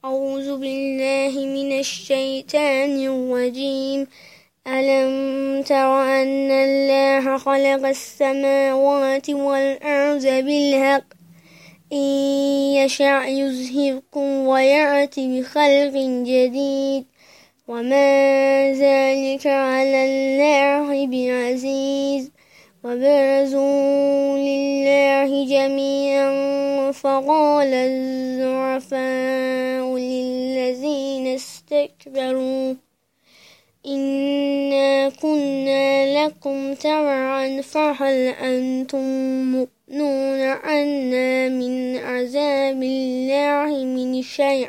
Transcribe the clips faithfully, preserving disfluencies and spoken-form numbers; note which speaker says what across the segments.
Speaker 1: أعوذ بالله من الشيطان الرجيم. ألم تر أن الله خلق السماوات والأرض بالحق إن يشأ يذهبكم ويأتي بخلق جديد وما ذلك على الله بعزيز. وبرزوا لله جميعا فقال الضعفاء للذين استكبروا إنا كنا لكم تبعا فهل أنتم مغنون عنا من عذاب الله من شيء.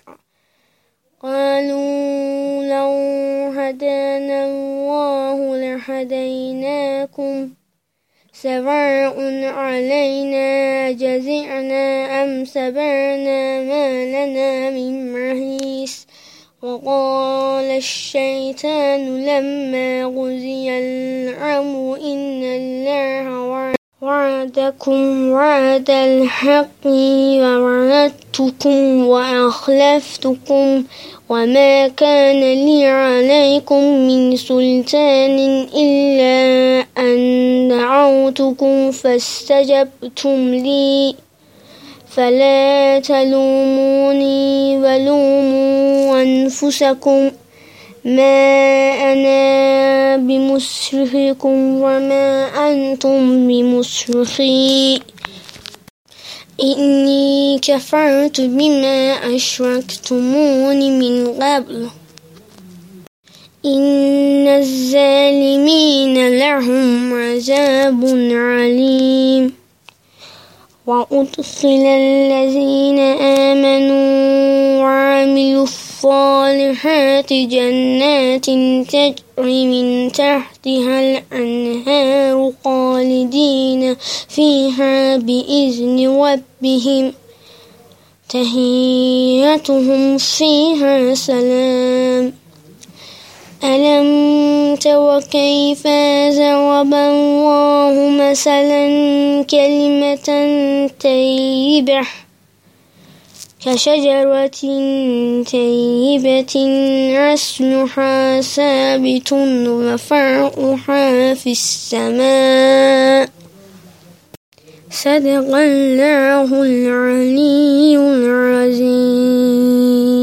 Speaker 1: قالوا لو هدانا الله لهديناكم سواء علينا جزعنا أم صبرنا ما لنا من محيص. وقال الشيطان لما قضي الأمر إن الله وعدكم وعد الحق ووعدتكم وأخلفتكم وما كان لي عليكم من سلطان إلا أن دعوتكم فاستجبتم لي فلا تلوموني ولوموا أنفسكم ما أنا بمصرخكم وما أنتم بمصرخي إني كفرت بما أشركتمون من قبل إن الظالمين لهم عذاب عليم. وأدخل الذين آمنوا وعملوا الصالحات جنات تجري من تحتها الأنهار خالدين فيها بإذن ربهم تحيتهم فيها سلام. ألم تر كيف ضرب الله مثلا كلمة طيبة كشجرة طيبة أصلها ثابت وفرعها في السماء. صدق الله العلي العظيم.